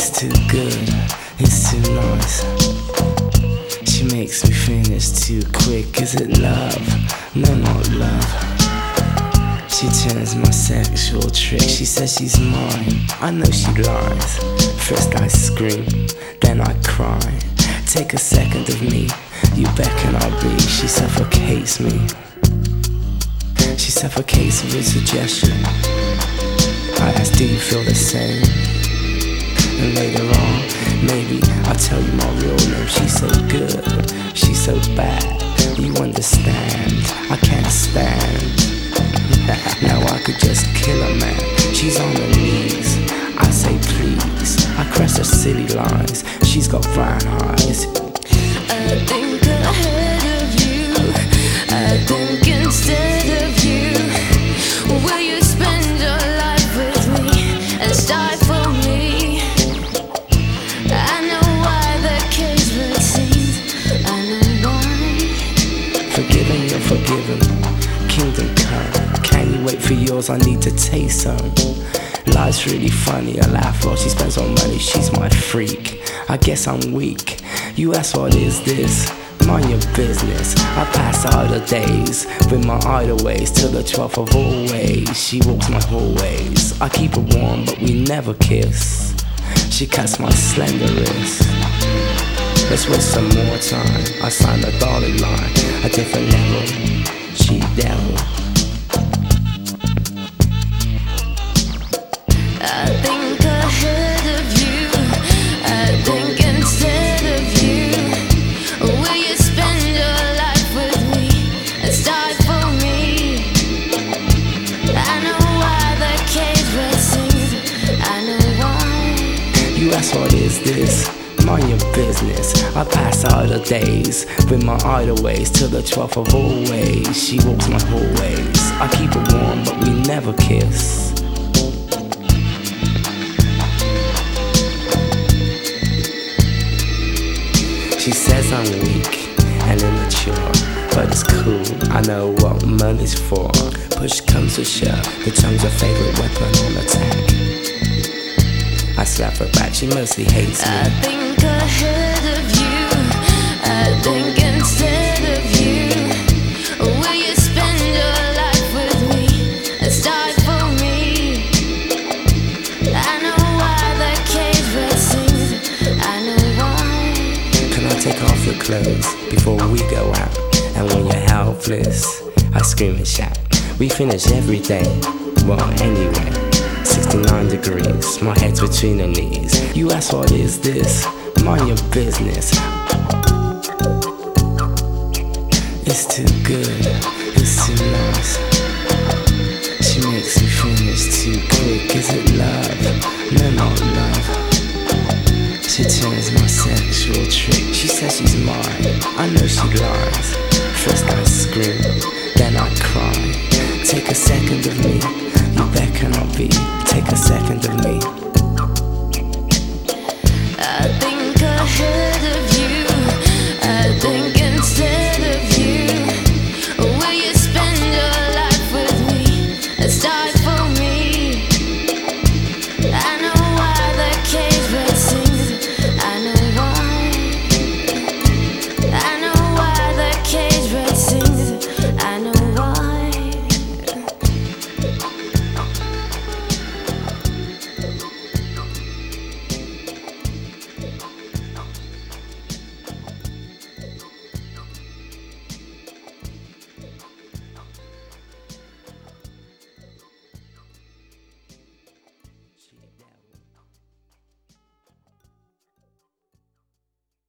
It's too good, it's too nice. She makes me finish too quick. Is it love? No, not love. She turns my sexual trick. She says she's mine. I know she lies. First I scream, then I cry. Take a second of me, you beckon I'll be. She suffocates me. She suffocates with suggestion. I ask, do you feel the same? And later on, maybe I'll tell you my real name. She's so good, she's so bad. You understand, I can't stand. Now I could just kill a man. She's on her knees, I say please. I crush her silly lies. She's got brown eyes. I think ahead of you. I think instead of you. Will you spend your life with me and stifle me? I know why the cage break scenes. I know why. Forgiven, you're forgiven. Kingdom come. Can you wait for yours? I need to taste some. Life's really funny. I laugh while she spends all money. She's my freak. I guess I'm weak. You ask what is this? Mind your business. I pass out the days with my idle ways till the 12th of always. She walks my hallways. I keep her warm, but we never kiss. She cuts my slender wrist. Let's waste some more time. I sign the dotted line. A different level. She devil. I think ahead of you. I think instead of you. Will you spend your life with me and stifle me? I know why the cage bird sings. I know why. You ask what is this? Mind your business. I pass out the days with my idle ways till the 12th of always. She walks my hallways. I keep her warm, but we never kiss. She says I'm weak and immature, but it's cool, I know what money's for. Push comes to shove, the tongue's her favorite weapon on attack. I slap her back, she mostly hates me. I think ahead of you. I think instead of you. Will you spend your life with me and stifle me? I know why the cage bird sings. I know why. Can I take off your clothes before we go out? And when you're helpless, I scream and shout. We finish every day, well anyway. 69 degrees, my head's between her knees. You ask what is this? Mind your business. It's too good, it's too nice. She makes me finish too quick. Is it love? No, not love. She turns my sexual trick. She says she's mine. I know she lies. First I scream, then I cry. Take a second of me, you beckon I'll be. Take a second of me. I think ahead of